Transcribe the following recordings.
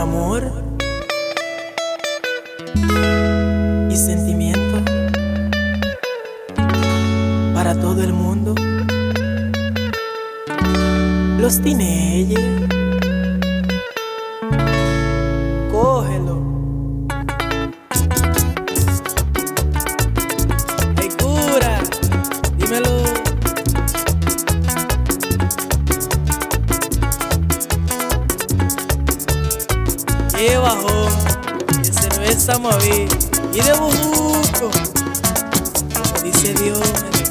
amor y sentimiento para todo el mundo. Los teenagers, cógelo. Hey, cura, dímelo. Qué bajón de cerveza moví y de bujuco, como dice Dios.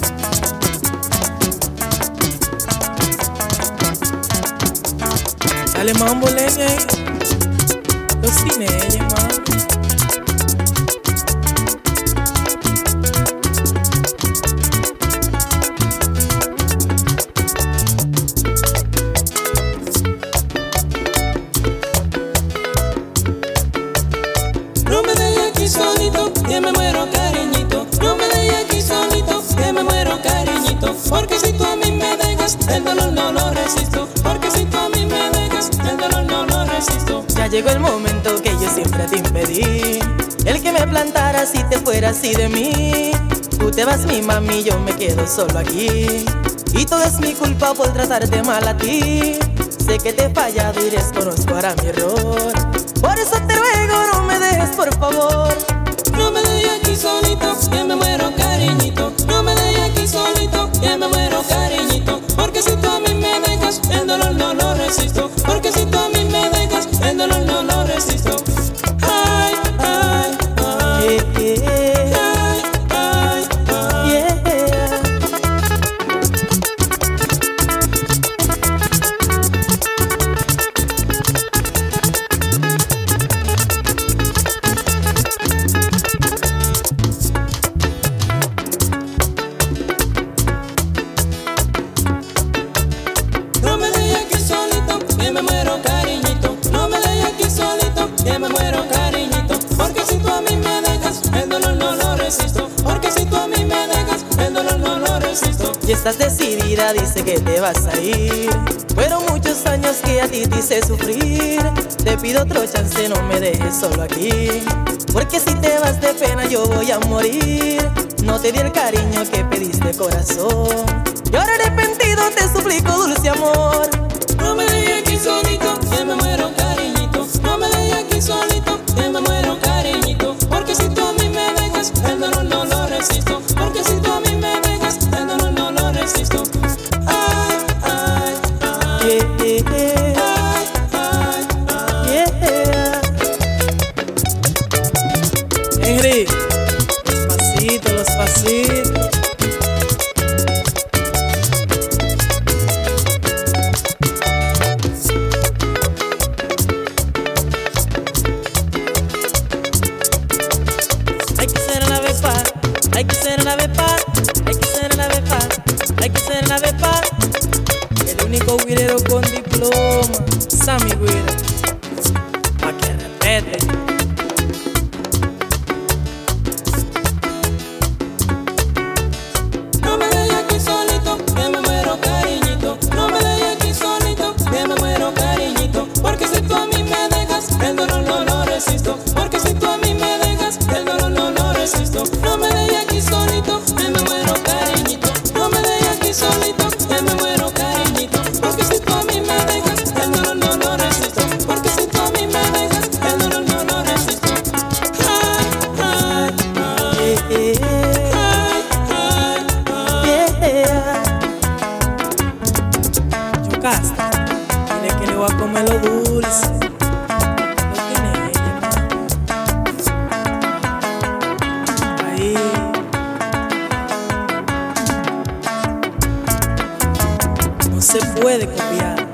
Dale mambo, leña, los teenagers, mambo. No me dejes aquí solito, que me muero, cariñito. No me dejes aquí solito, que me muero, cariñito. Porque si tú a mí me dejas, el dolor no lo resisto. Porque si tú a mí me dejas, el dolor no lo resisto. Ya llegó el momento que yo siempre te impedí, el que me plantara si te fuera así de mí. Tú te vas, mi mami, yo me quedo solo aquí, y todo es mi culpa por tratarte mal a ti. Sé que te he fallado y desconozco ahora mi error, por eso te ruego no me dejes, por favor. No me dejes aquí solito, que me muero, cariñito. No me dejes aquí solito, que me muero, cariñito. Porque si tú a mí me dejas, el dolor no lo resisto. Porque si tú a mí me dejas, el dolor no lo resisto. Ay, ay, ay, ay, ay, ay. Yeah. No me dejes aquí solito, que me muero, cariñito. No me dejes aquí solito, que me muero, cariñito. Porque si tú a mí me dejas, el dolor no lo resisto. Porque si tú a mí me dejas, el dolor no lo resisto. Y estás decidida, dice que te vas a ir. Fueron muchos años que a ti te hice sufrir. Te pido otro chance, no me dejes solo aquí, porque si te vas de pena yo voy a morir. No te di el cariño que pediste, corazón, y ahora arrepentido te suplico, dulce amor. No me dejes aquí solito, que me muero, cariñito. No me dejes aquí solito, que me muero, cariñito. Porque si tú a mí me dejas, el dolor no lo resisto. Porque si tú a mí me dejas, el dolor no lo resisto. Ay, ay, ay, Yeah, ay, ay, ay. yeah. Henry, los pasitos. Hay que ser una vez pa, hay que ser una vez pa, hay que ser una vez pa, hay que ser una vez pa. El único guirero con diploma, Sammy Guira, pa' que respete. No me dejes aquí solito, que me muero, cariñito. No me dejes aquí solito, que me muero, cariñito. Porque si tú a mí me dejas, el dolor no lo resisto. Porque si tú a mí me dejas, el dolor no lo resisto. No me dejes aquí solito, que me muero, cariñito. No me dejes aquí solito, que me muero, cariñito. Porque si tú a mí me dejas, el dolor no lo resisto. Porque si tú a mí me dejas, el dolor no lo resisto. Ay, ay, ay, ay, ay, ay. Yeah. Chocaste, dile que le voy a comer lo dulce. Lo tiene ella, ahí. No se puede copiar.